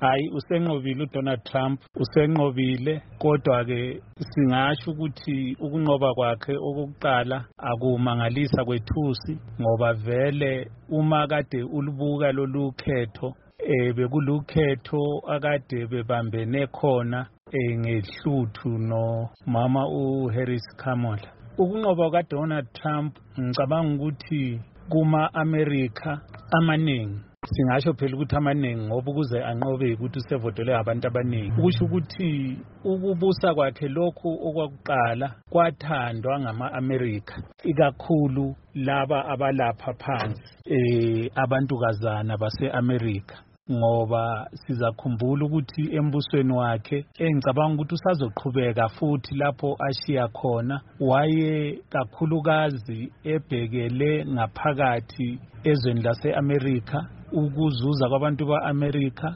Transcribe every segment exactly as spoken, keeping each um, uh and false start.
hayi usenqobile uDonald Trump usenqobile kodwa ke singasho ukuthi ukunqoba kwakhe okokuqala akumangalisa kwethusi ngoba vele uma kade ulubuka lolu khetho eh bekulukhetho akade bebambene khona eh ngehluthu no mama uHarris Kamola. Ukunqoba kaDonald Trump ngicabanga ukuthi kuma America amaningi singasho phela ukuthi amaningi ngoba ukuze anqobe ukuthi usevotele abantu abaningi ukusho ukuthi ukubusa kwakhe lokhu okwakuqala kwathandwa ngama-America ikakhulu laba abalapha phansi eh abantukazana base-America ngoba sizakhumbula ukuthi embusweni wakhe engicabanga ukuthi usazoqhubeka futhi lapho ashiya khona waye kakhulukazi ebhekele ngaphakathi ezweni lase-America ukuzuza kwabantu ba-America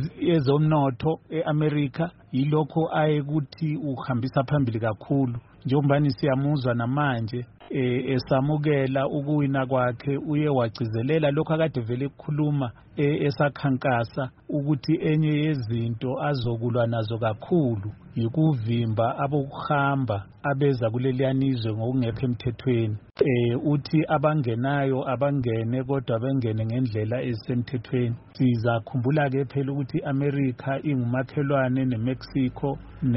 ezomnotho e-America yilokho ayekuthi uhambisa phambili kakhulu njengoba siyamuzwa namanje esamukela ukuwina kwakhe uye wagcizelela lokho akade vele ukukhuluma esakhankasa ukuthi enye yezinto azokulwa nazo kakhulu yikuvimba abokuhamba abeza kuleliyanizwe ngokungekho emthethweni eh uthi abangenayo abangene kodwa bengene ngendlela ezisemthethweni. Sizakhumbula ke phela ukuthi America ingumakhelwane neMexico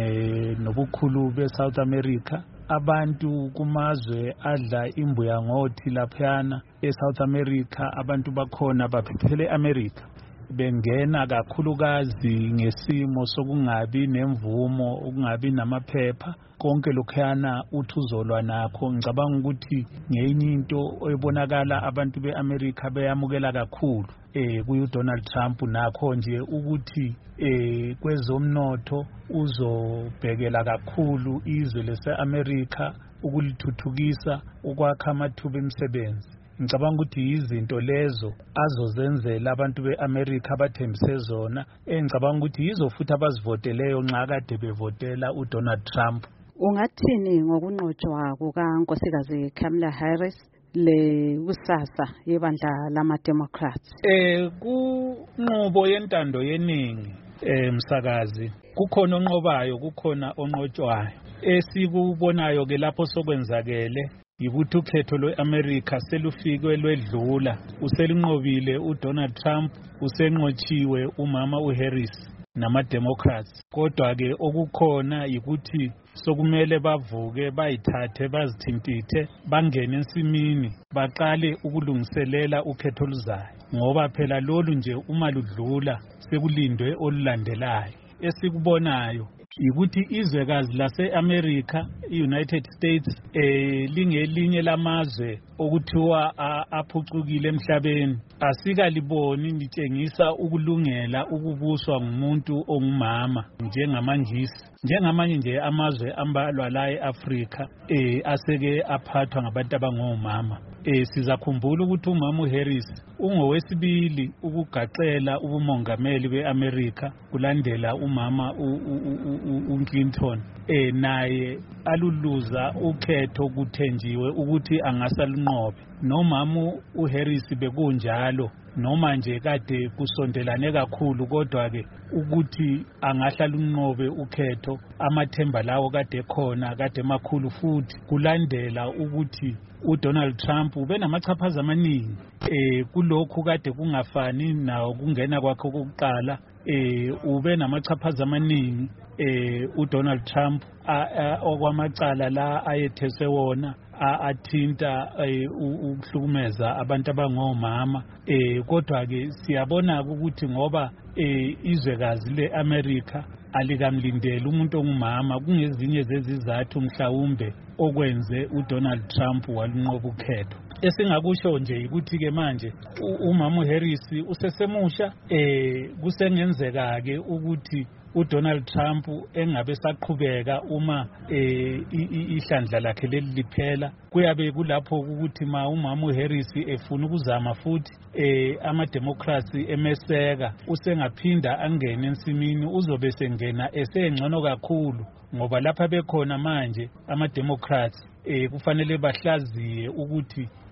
nobukhulu beSouth America. Abantu kumazwe adla imbuya ngothi laphana eSouth America abantu bakhona baphephele America bengena kakhulukazi ngesimo sokungabi nemvumo ukungabi namaphepha konke lokhana uthuzolwa nakho. Ngicabanga ukuthi ngenye into ebonakala abantu beAmerica beyamukela kakhulu eh kuyu Donald Trump nakho nje ukuthi eh kwezomnotho uzobhekela kakhulu izwe lase-America ukulithuthukisa ukwakha amathuba emisebenzi. Ngicabanga ukuthi izinto lezo azozenzela abantu beAmerica abathembise zona engicabanga ukuthi yizo futhi abazivoteleyo nxa kade bevotela uDonald Trump. Ungathini ngokunqotshwa kukaNkosikazi Kamala Harris le kusasa yebandla lama-Democrats? Eh kunqobo yentando yeningi eh msakazi kukhona onqobayo kukhona onqotshwayo esikubonayo ke lapho sokwenzakele yikuthi ukhetho lwe-America selufike lwedlula uselinqobile uDonald Trump usenqotshiwe umama uHarris nama-Democrats kodwa ke okukhona yikuthi sokumele bavuke bayithathe bazithintithe bangene ensimini baqale ukulungiselela ukhetho oluzayo ngoba phela lolu nje uma ludlula sekulindwe olulandelayo. Esikubonayo yikuthi izwekazi lase-America i-United States eh lingelinye lamazwe okuthiwa aphucukile emhlabeni asikaliboni litshengisa ukulungela ukubuswa ngumuntu ongumama njengamangisi njengamanye nje amazwe ambalwa la eAfrica eh aseke aphathwa ngabantu abangomama. Eh sizakhumbula ukuthi umama uHarris ungowesibili ukugaxela ubumongameli beAmerica kulandela umama uClinton eh naye aluluza ukhetho kuthenjiwe ukuthi angasalunqobe nomama uHarris bekunjalo noma nje kade kusondelane kakhulu kodwa ke ukuthi angahlala unqobe ukhetho amathemba lawo kade khona kade makhulu futhi kulandela ukuthi uDonald Trump ube namachaphaza amaningi eh kulokhu kade kungafani nawo kungena kwakhe kokuqala eh ube namachaphaza amaningi eh uDonald Trump okwamacala la ayetheswe wona athinta ukuhlukumeza abantu abangomama eh kodwa ke siyabona ukuthi ngoba izwekazi leAmerica alikamlindela umuntu ongumama kungezinye zezizathu mhlawumbe okwenze uDonald Trump walunqoba ukhetho. Esingakusho nje ukuthi ke manje umama uHarris usesemusha eh kusengenzeka ke ukuthi uDonald Trump engabe saqhubeka uma eh ihlandla lakhe leli liphela kuyabe kulapho ukuthi ma umama uHarris efuna ukuzama futhi eh ama-Democrats emeseka usengaphinda angene ensimini uzobe sengena esengcono kakhulu ngoba lapha bekhona manje ama-Democrats eh kufanele bahlaziye ukuthi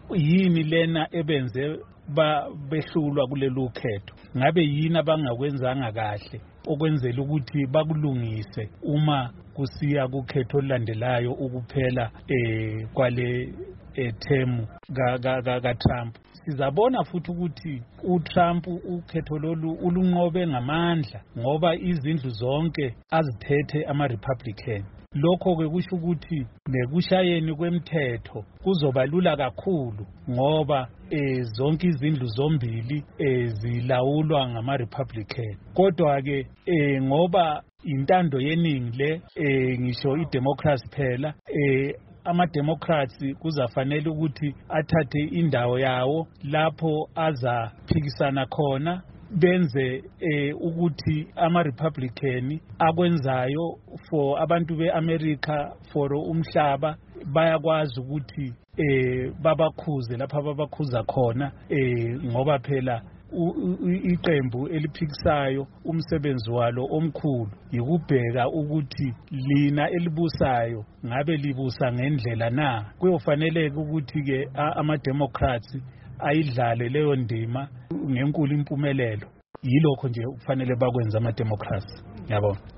yini lena ebenze ba behlulwa kulelo khetho, ngabe yini abangakwenzanga kahle okwenzela ukuthi bakulungise uma kusiya kukhetho olulandelayo ukuphela eh kwale ethemu ka Trump. Sizabona futhi ukuthi uTrump ukhetho lolu ulunqobe ngamandla ngoba izindlu zonke azithethe ama Republican. Lokho ke kusho ukuthi nekushayeni kwemthetho kuzoba lula kakhulu ngoba eh zonke izindlu zombili eh zilawulwa ngama Republican. Kodwa ke eh ngoba intando yeningi le eh ngisho iDemocracy phela eh ama-Democrats kuzafanele ukuthi athathe indawo yawo lapho azaphikisana khona benze eh ukuthi ama-Republican akwenzayo for abantu beAmerica for umhlaba bayakwazi ukuthi eh babakhuze lapha babakhuza khona eh ngoba phela iqembu eliphikisayo umsebenzi walo omkhulu yikubheka ukuthi lina elibusayo ngabe libusa ngendlela na. Kuyofaneleka ukuthi ke ama-Democrats ayidlale leyo ndima ngenkulu impumelelo. Yilokho nje kufanele bakwenza ama-Democrats. Yabona.